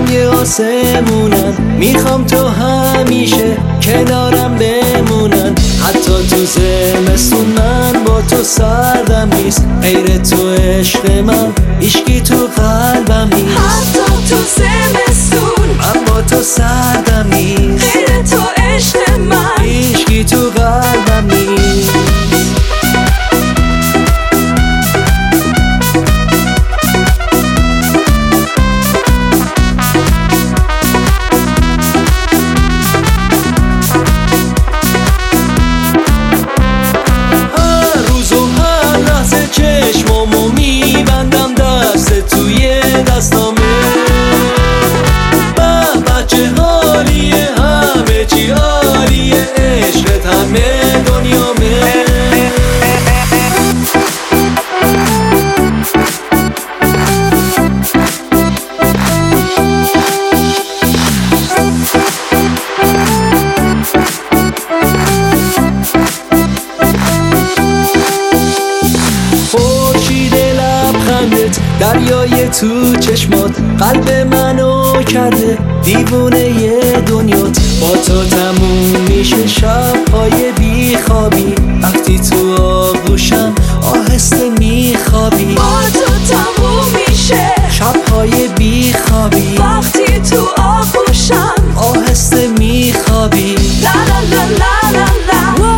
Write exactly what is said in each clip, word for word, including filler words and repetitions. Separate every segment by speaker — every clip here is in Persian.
Speaker 1: رنگ آسمونن، میخوام تو همیشه کنارم بمونن. حتی تو زمستون من با تو سردم نیست، غیر تو عشق من هیچکی تو قلبم نیست.
Speaker 2: حتی تو زمستون
Speaker 1: من با تو سردم نیست،
Speaker 2: غیر تو عشق من
Speaker 1: هیچکی تو قلبم نیست. چشمامو میبندم دست توی دستامه، به بچه حالیه همه چی عالیه، عشقت همه دنیامه. دریای تو چشمات قلب منو کرده دیوونه ی دنیات. با تو تموم میشه شبهای بیخوابی، وقتی تو آغوشم آهسته میخوابی.
Speaker 2: با تو تموم میشه
Speaker 1: شبهای بیخوابی،
Speaker 2: وقتی تو آغوشم
Speaker 1: آهسته میخوابی.
Speaker 2: لا لا لا لا لا لا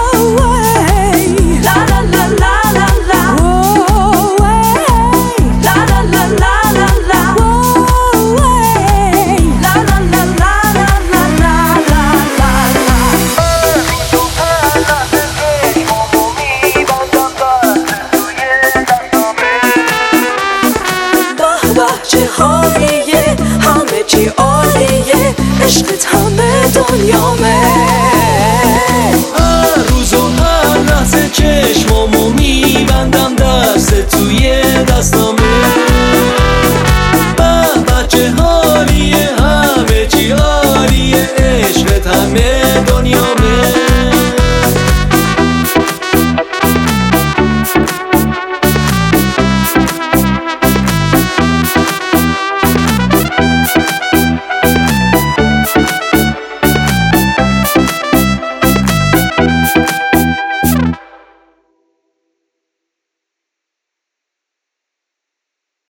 Speaker 2: چه حالیه همه چی عالیه، عشقت همه دنیامه.